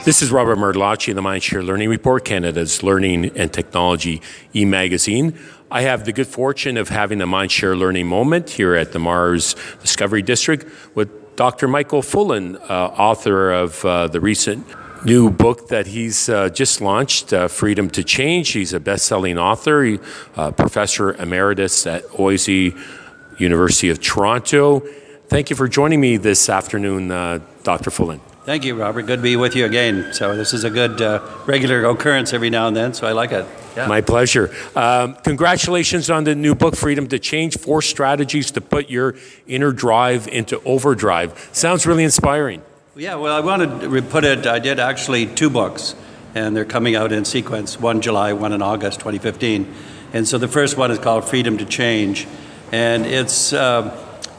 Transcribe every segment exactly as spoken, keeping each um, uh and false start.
This is Robert Martellacci, the Mindshare Learning Report, Canada's learning and technology e-magazine. I have the good fortune of having a Mindshare Learning moment here at the Mars Discovery District with Doctor Michael Fullan, uh, author of uh, the recent new book that he's uh, just launched, uh, Freedom to Change. He's a best-selling author, he, uh, professor emeritus at O I S E University of Toronto. Thank you for joining me this afternoon, uh, Doctor Fullan. Thank you, Robert. Good to be with you again. So this is a good uh, regular occurrence every now and then, so I like it. Yeah. My pleasure. Um, congratulations on the new book, Freedom to Change, Four Strategies to Put Your Inner Drive into Overdrive. Sounds really inspiring. Yeah, well, I wanted to put it, I did actually two books, and they're coming out in sequence, one July, one in August twenty fifteen. And so the first one is called Freedom to Change, and it's um,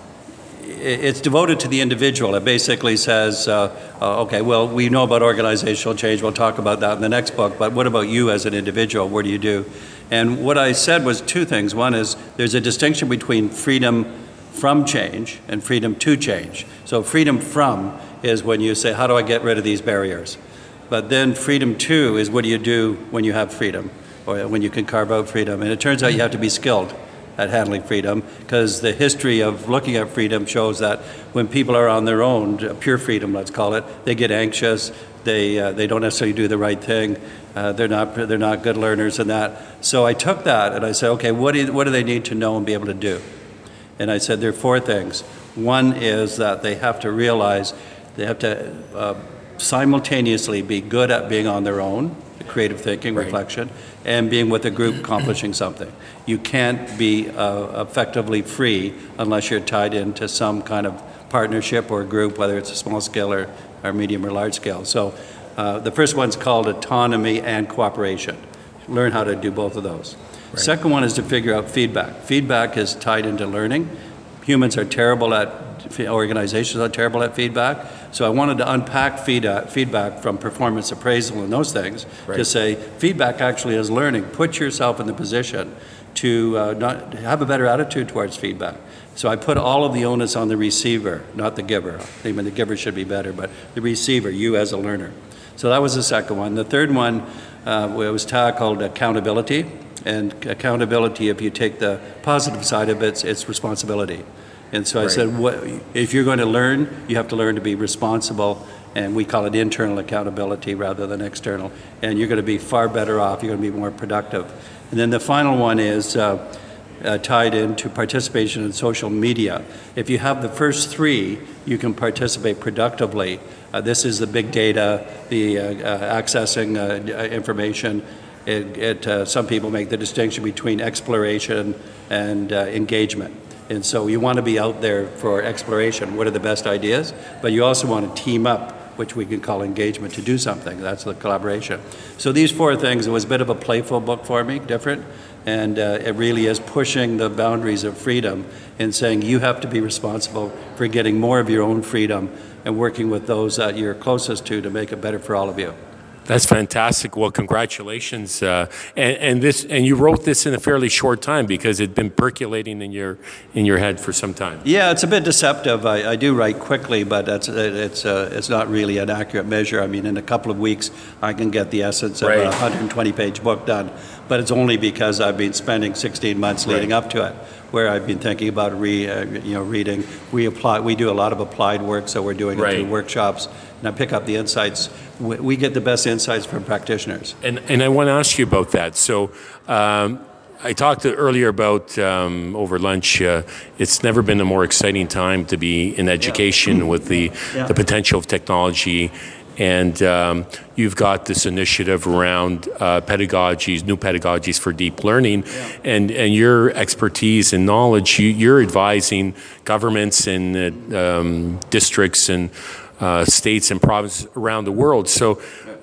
it's devoted to the individual. It basically says, uh, uh, okay, well, we know about organizational change. We'll talk about that in the next book, but what about you as an individual? What do you do? And what I said was two things. One is there's a distinction between freedom from change and freedom to change. So freedom from is when you say, how do I get rid of these barriers? But then freedom to is what do you do when you have freedom, or when you can carve out freedom? And it turns out you have to be skilled at handling freedom, because the history of looking at freedom shows that when people are on their own, pure freedom, let's call it, they get anxious, they uh, they don't necessarily do the right thing, uh, they're not they're not good learners and that. So I took that and I said, okay, what do you, what do they need to know and be able to do? And I said there are four things. One is that they have to realize they have to uh, simultaneously be good at being on their own, creative thinking, right, reflection, and being with a group accomplishing something. You can't be uh, effectively free unless you're tied into some kind of partnership or group, whether it's a small scale or, or medium or large scale. So uh, the first one's called autonomy and cooperation. Learn how to do both of those. Right. Second one is to figure out feedback. Feedback is tied into learning. Humans are terrible at, organizations are terrible at feedback. So I wanted to unpack feedback, feedback from performance appraisal and those things, right, to say feedback actually is learning. Put yourself in the position to uh, not have a better attitude towards feedback. So I put all of the onus on the receiver, not the giver. I mean, the giver should be better, but the receiver, you as a learner. So that was the second one. The third one uh, was tackled accountability. And accountability, if you take the positive side of it, it's, it's responsibility. And so I right. said, what, if you're going to learn, you have to learn to be responsible, and we call it internal accountability rather than external. And you're going to be far better off, you're going to be more productive. And then the final one is uh, uh, tied into participation in social media. If you have the first three, you can participate productively. Uh, this is the big data, the uh, uh, accessing uh, information. It, it, uh, some people make the distinction between exploration and uh, engagement. And so you want to be out there for exploration. What are the best ideas? But you also want to team up, which we can call engagement, to do something. That's the collaboration. So these four things, it was a bit of a playful book for me, different. And uh, it really is pushing the boundaries of freedom and saying you have to be responsible for getting more of your own freedom and working with those that you're closest to to make it better for all of you. That's fantastic. Well, congratulations. Uh, and, and this, and you wrote this in a fairly short time because it'd been percolating in your in your head for some time. Yeah, it's a bit deceptive. I, I do write quickly, but it's it's uh, it's not really an accurate measure. I mean, in a couple of weeks, I can get the essence of right. a one hundred twenty page book done. But it's only because I've been spending sixteen months leading right. up to it, where I've been thinking about re, uh, you know, reading. We apply. We do a lot of applied work, so we're doing right. it through workshops, and I pick up the insights. We, we get the best insights from practitioners. And and I want to ask you about that. So. Um, I talked to earlier about um, over lunch. Uh, it's never been a more exciting time to be in education yeah. with the yeah. the potential of technology. And um, you've got this initiative around uh, pedagogies, new pedagogies for deep learning, yeah. and and your expertise and knowledge. You, you're advising governments and uh, um, districts and uh, states and provinces around the world. So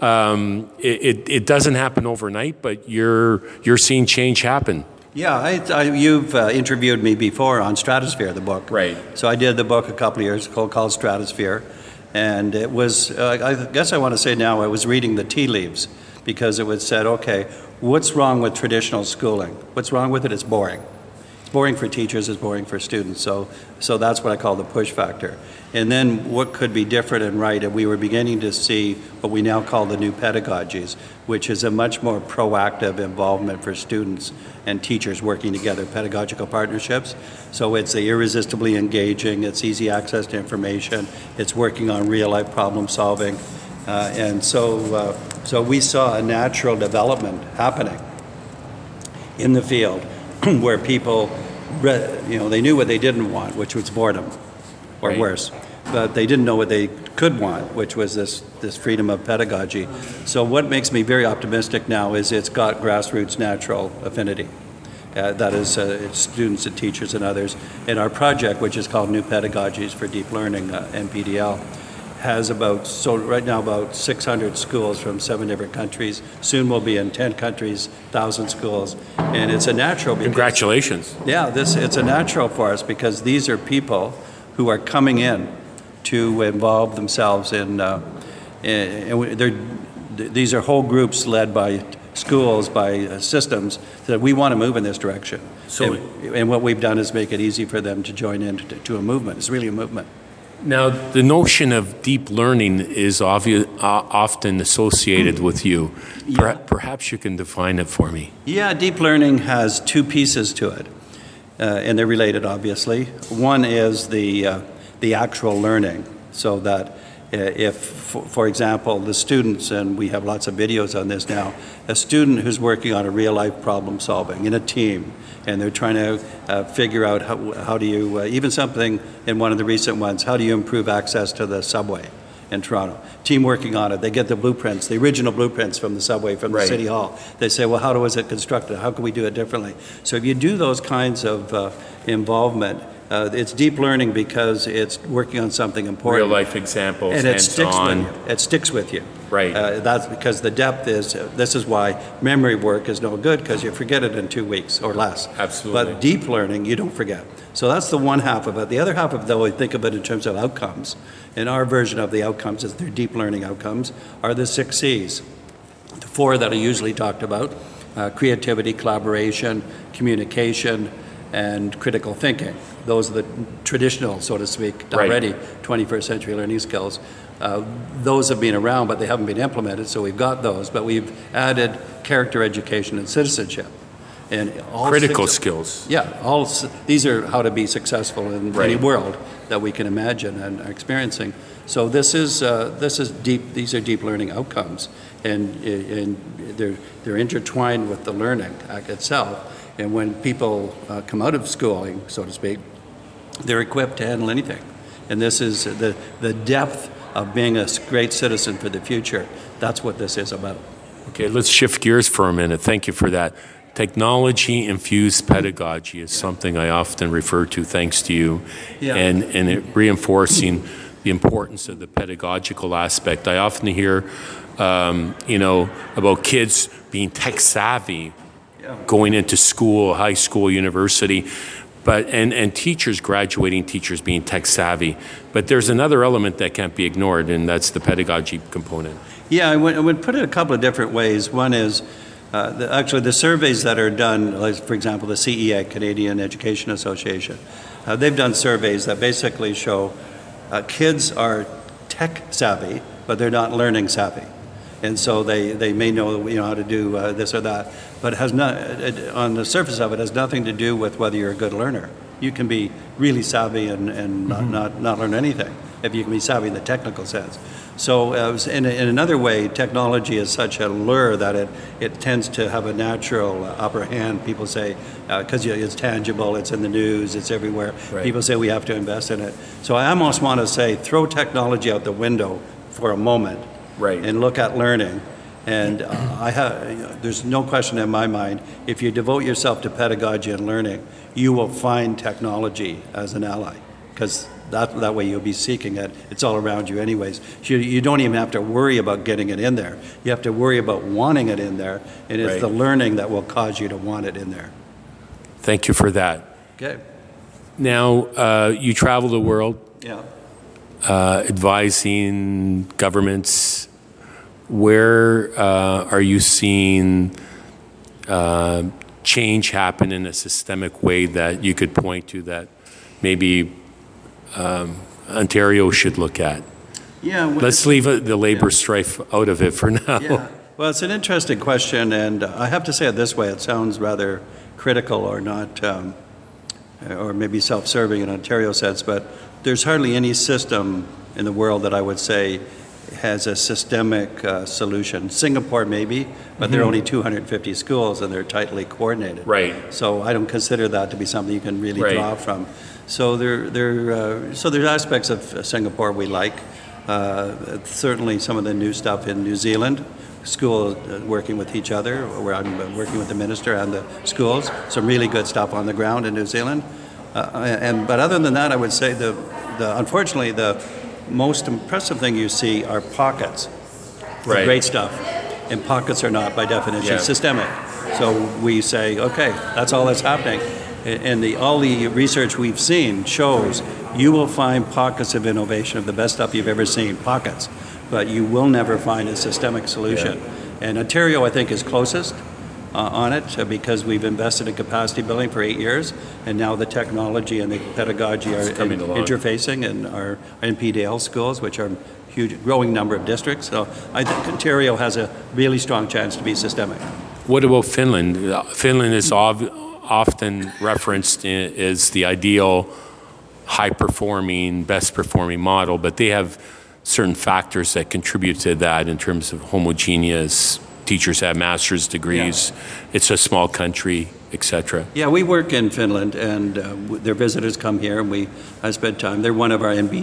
um, it, it doesn't happen overnight, but you're you're seeing change happen. Yeah, I, I, you've uh, interviewed me before on Stratosphere, the book. Right. So I did the book a couple of years ago called Stratosphere. And it was, uh, I guess I want to say now, I was reading the tea leaves, because it was said, okay, what's wrong with traditional schooling? What's wrong with it? It's boring. boring for teachers, it's boring for students. So, so that's what I call the push factor. And then what could be different and right, and we were beginning to see what we now call the new pedagogies, which is a much more proactive involvement for students and teachers working together, pedagogical partnerships. So it's a irresistibly engaging, it's easy access to information, it's working on real-life problem solving. Uh, and so, uh, so we saw a natural development happening in the field where people, read, you know, they knew what they didn't want, which was boredom, or right. worse. But they didn't know what they could want, which was this, this freedom of pedagogy. So what makes me very optimistic now is it's got grassroots natural affinity. Uh, that is uh, it's students and teachers and others. And our project, which is called New Pedagogies for Deep Learning, uh, N P D L, has about, so right now about six hundred schools from seven different countries. Soon we'll be in ten countries, one thousand schools. And it's a natural. Because, Congratulations. Yeah, this it's a natural for us because these are people who are coming in to involve themselves in, uh, and they're, these are whole groups led by schools, by uh, systems, that we want to move in this direction. So, and, and what we've done is make it easy for them to join in to, to a movement. It's really a movement. now, the notion of deep learning is obvious, uh, often associated with you. Per- Yeah. Perhaps you can define it for me. Yeah, deep learning has two pieces to it, uh, and they're related, obviously. One is the uh, the actual learning, so that uh, if, for, for example, the students, and we have lots of videos on this now, a student who's working on a real-life problem solving in a team, and they're trying to uh, figure out how, how do you, uh, even something in one of the recent ones, how do you improve access to the subway in Toronto? Team working on it, they get the blueprints, the original blueprints from the subway, from the Right. City Hall. They say, well, how was it constructed? How can we do it differently? So if you do those kinds of uh, involvement, uh, it's deep learning because it's working on something important. Real life examples, And it sticks with hands-on. you. It sticks with you. Right. Uh, that's because the depth is, uh, this is why memory work is no good, because you forget it in two weeks or less. Absolutely. But deep learning, you don't forget. So that's the one half of it. The other half of it, though, we think of it in terms of outcomes. And our version of the outcomes, is their deep learning outcomes, are the six C's. The four that are usually talked about, uh, creativity, collaboration, communication, and critical thinking. Those are the traditional, so to speak, Right. already twenty-first century learning skills. Uh, those have been around, but they haven't been implemented, so we've got those. But we've added character education and citizenship. And all Critical six- skills. Yeah, all s- these are how to be successful in any Right. world that we can imagine and are experiencing. So this is uh, this is deep. These are deep learning outcomes, and and they're they're intertwined with the learning act itself. And when people uh, come out of schooling, so to speak, they're equipped to handle anything. And this is the the depth of being a great citizen for the future. That's what this is about. Okay, let's shift gears for a minute. Thank you for that. Technology-infused pedagogy is something I often refer to, thanks to you, Yeah. and, and it reinforcing the importance of the pedagogical aspect. I often hear, um, you know, about kids being tech savvy, Yeah. going into school, high school, university, but and, and teachers, graduating teachers being tech savvy. But there's another element that can't be ignored, and that's the pedagogy component. Yeah, I would, I would put it a couple of different ways. One is, uh, the, actually the surveys that are done, like for example, the C E A, Canadian Education Association, uh, they've done surveys that basically show uh, kids are tech savvy, but they're not learning savvy. And so they, they may know, you know how to do uh, this or that, but it has not, it, on the surface of it, has nothing to do with whether you're a good learner. You can be really savvy and, and not, not, not learn anything if you can be savvy in the technical sense. So uh, in, in another way, technology is such a lure that it, it tends to have a natural uh, upper hand. People say, because uh, it's tangible, it's in the news, it's everywhere. Right. People say we have to invest in it. So I almost want to say, throw technology out the window for a moment. Right. And look at learning. And uh, I have, you know, there's no question in my mind, if you devote yourself to pedagogy and learning, you will find technology as an ally, because that, that way you'll be seeking it. It's all around you anyways. You, you don't even have to worry about getting it in there. You have to worry about wanting it in there, and it's Right. the learning that will cause you to want it in there. Thank you for that. Okay. Now, uh, you travel the world Yeah. uh, advising governments. Where uh, are you seeing uh, change happen in a systemic way that you could point to that maybe um, Ontario should look at? Yeah. Well, Let's leave it, the labor yeah. strife out of it for now. Yeah. Well, it's an interesting question, and I have to say it this way. It sounds rather critical or not, um, or maybe self-serving in Ontario sense, but there's hardly any system in the world that I would say has a systemic uh, solution. Singapore maybe, but mm-hmm. there are only two hundred fifty schools and they're tightly coordinated. Right. So I don't consider that to be something you can really right. draw from. So there, there, uh, so there's aspects of Singapore we like. Uh, certainly some of the new stuff in New Zealand, schools uh, working with each other, where I'm working with the minister and the schools. Some really good stuff on the ground in New Zealand. Uh, and but other than that, I would say the, the unfortunately the most impressive thing you see are pockets right. of great stuff, and pockets are not by definition yeah. systemic. So we say, okay, that's all that's happening, and the all the research we've seen shows you will find pockets of innovation of the best stuff you've ever seen, pockets, but you will never find a systemic solution. Yeah. And Ontario, I think, is closest uh, on it uh, because we've invested in capacity building for eight years, and now the technology and the pedagogy are in, interfacing in our N P D L schools, which are a huge, growing number of districts. So I think Ontario has a really strong chance to be systemic. What about Finland? Finland is ov- often referenced as the ideal high-performing, best-performing model, but they have certain factors that contribute to that in terms of homogeneous. Teachers have master's degrees. Yeah. It's a small country, et cetera. Yeah, we work in Finland, and uh, their visitors come here, and we I spend time. They're one of our N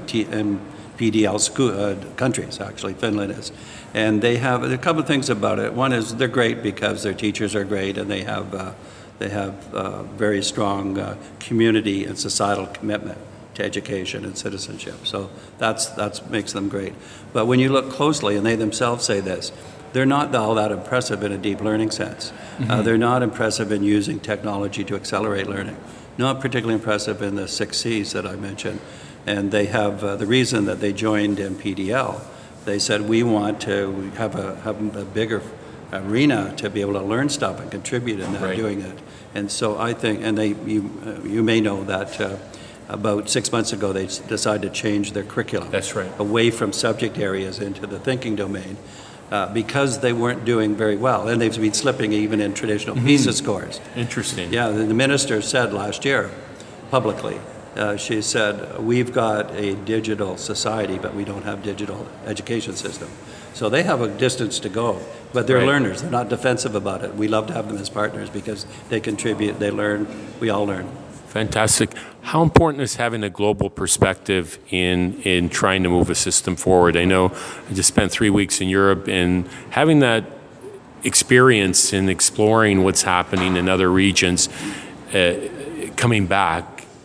P D L school, uh, countries, actually, Finland is. And they have a couple of things about it. One is they're great because their teachers are great, and they have uh, they have uh, very strong uh, community and societal commitment to education and citizenship. So that's that's makes them great. But when you look closely, and they themselves say this, they're not all that impressive in a deep learning sense. Mm-hmm. Uh, they're not impressive in using technology to accelerate learning. Not particularly impressive in the six C's that I mentioned. And they have uh, the reason that they joined N P D L. They said we want to have a have a bigger arena to be able to learn stuff and contribute in that right. doing it. And so I think, and they you uh, you may know that. Uh, About six months ago, they decided to change their curriculum. That's right. Away from subject areas into the thinking domain uh, because they weren't doing very well. And they've been slipping even in traditional mm-hmm. PISA scores. Interesting. Yeah, the, the minister said last year publicly, uh, she said, we've got a digital society, but we don't have digital education system. So they have a distance to go. But they're right. learners. They're not defensive about it. We love to have them as partners because they contribute, they learn, we all learn. Fantastic. How important is having a global perspective in, in trying to move a system forward? I know I just spent three weeks in Europe, and having that experience in exploring what's happening in other regions, uh, coming back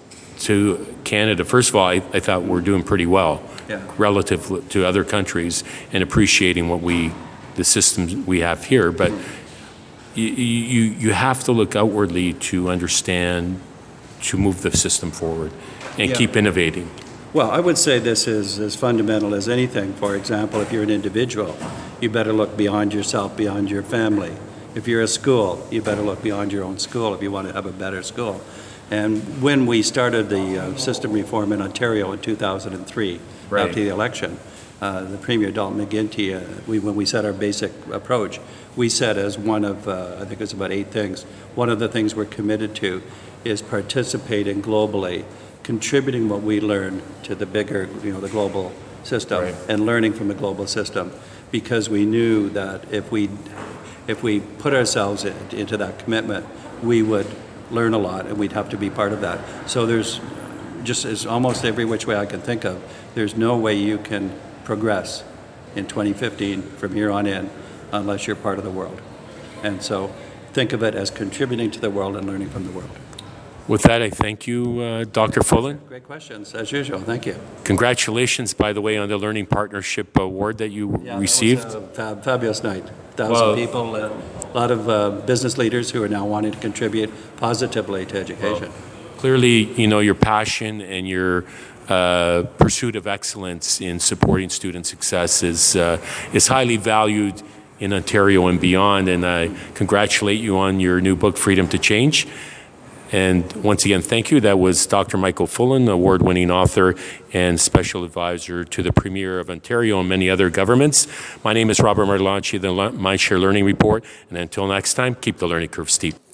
to Canada, first of all, I, I thought we're doing pretty well yeah. relative to other countries and appreciating what we, the systems we have here. But you, you, you have to look outwardly to understand to move the system forward and yeah. keep innovating. Well, I would say this is as fundamental as anything. For example, if you're an individual, you better look beyond yourself, beyond your family. If you're a school, you better look beyond your own school if you want to have a better school. And when we started the uh, system reform in Ontario in two thousand three, right. after the election, uh, the Premier Dalton McGuinty, uh, we, when we set our basic approach, we said as one of, uh, I think it was about eight things, one of the things we're committed to is participating globally, contributing what we learn to the bigger, you know, the global system, right. and learning from the global system, because we knew that if we if we put ourselves in, into that commitment, we would learn a lot, and we'd have to be part of that. So there's just as almost every which way I can think of, there's no way you can progress in twenty fifteen from here on in unless you're part of the world. And so think of it as contributing to the world and learning from the world. With that, I thank you, uh, Doctor Fullen. Great questions, as usual. Thank you. Congratulations, by the way, on the Learning Partnership Award that you yeah, received. That was a fab, fabulous night. Thousand well, people, uh, a lot of uh, business leaders who are now wanting to contribute positively to education. Well, clearly, you know, your passion and your uh, pursuit of excellence in supporting student success is uh, is highly valued in Ontario and beyond. And I congratulate you on your new book, Freedom to Change. And once again, thank you. That was Doctor Michael Fullan, award-winning author and special advisor to the Premier of Ontario and many other governments. My name is Robert Martelacci, the MindShare Learning Report. And until next time, keep the learning curve steep.